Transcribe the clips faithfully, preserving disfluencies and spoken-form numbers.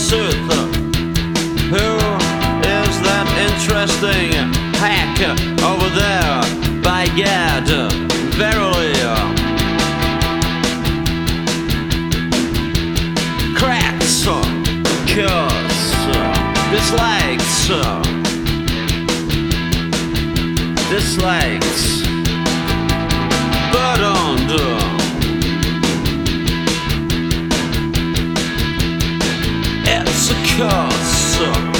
suit. Who is that interesting hack over there? By Gad, verily. Cracks, cures, dislikes, dislikes, burdened. It's a curse,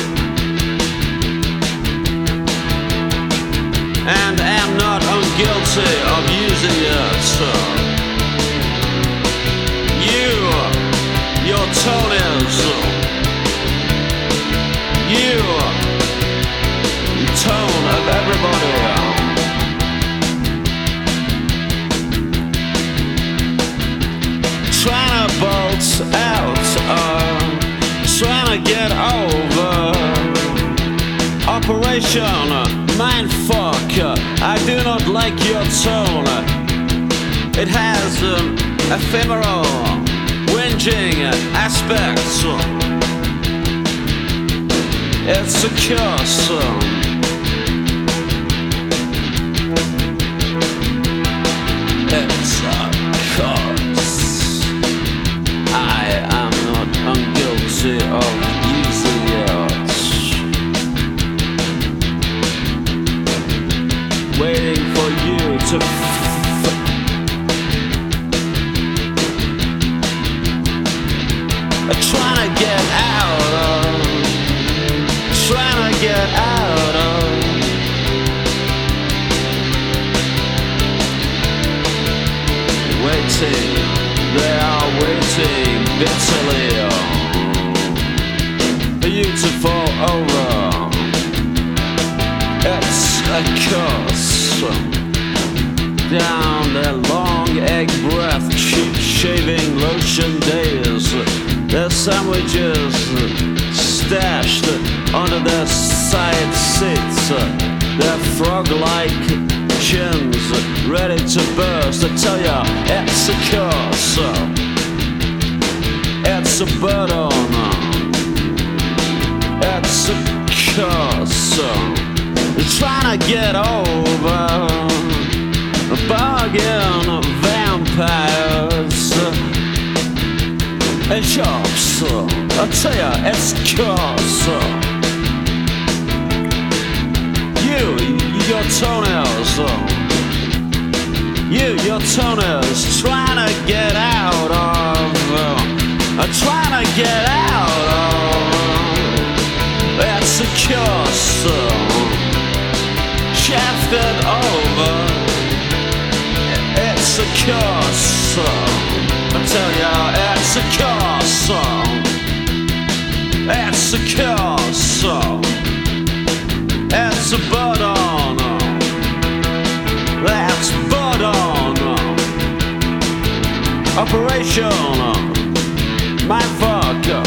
and am not unguilty of using it. You, your toenails, you, tone of everybody. Trying to bolt out, uh, trying to get over. Operation Mindfuck. I do not like your tone. It has um, ephemeral, whinging aspects. It's a curse. It's a curse. I am not unguilty of using it. Waiting for you to f trying to get out of, trying to get out of. Waiting, they are waiting bitterly for you to fall over. It's a curse. Down their long egg breath, cheap shaving lotion days, their sandwiches stashed under their side seats, their frog-like chins ready to burst. I tell ya, it's a curse. It's a burden. It's a curse. Trying to get over a bargain of vampires and shops. I tell ya, it's a curse. You, your toenails, you, your toenails, trying to get out of, trying to get out of. It's a curse. Shafted over. It's a curse. I tell ya, it's a curse. It's a curse. It's a burden. That's burden. Operation Mindfuck.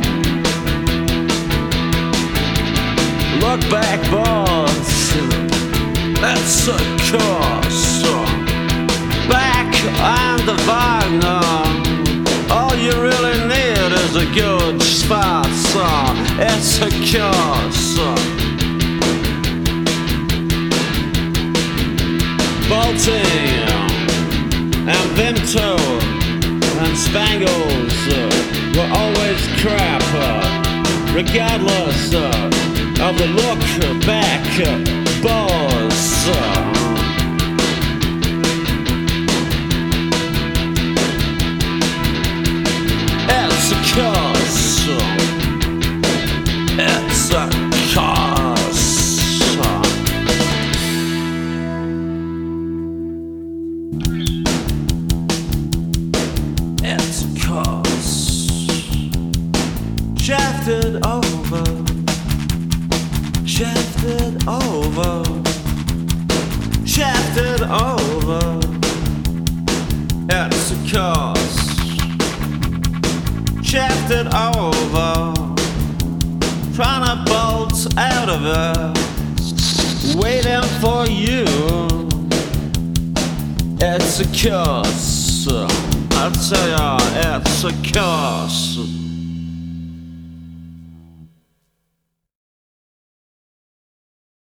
Look back, boys. It's a curse. Back on the Wagner. All you really need is a good spot. It's a curse. Bolting and Vimto and Spangles were always crap, regardless of the look back. Boss. It's a curse. It's a curse. It's a curse. Shafted over. Shafted over, shafted over. It's a curse. Shafted over, trying to bolt out of it, waiting for you. It's a curse. I tell ya, it's a curse.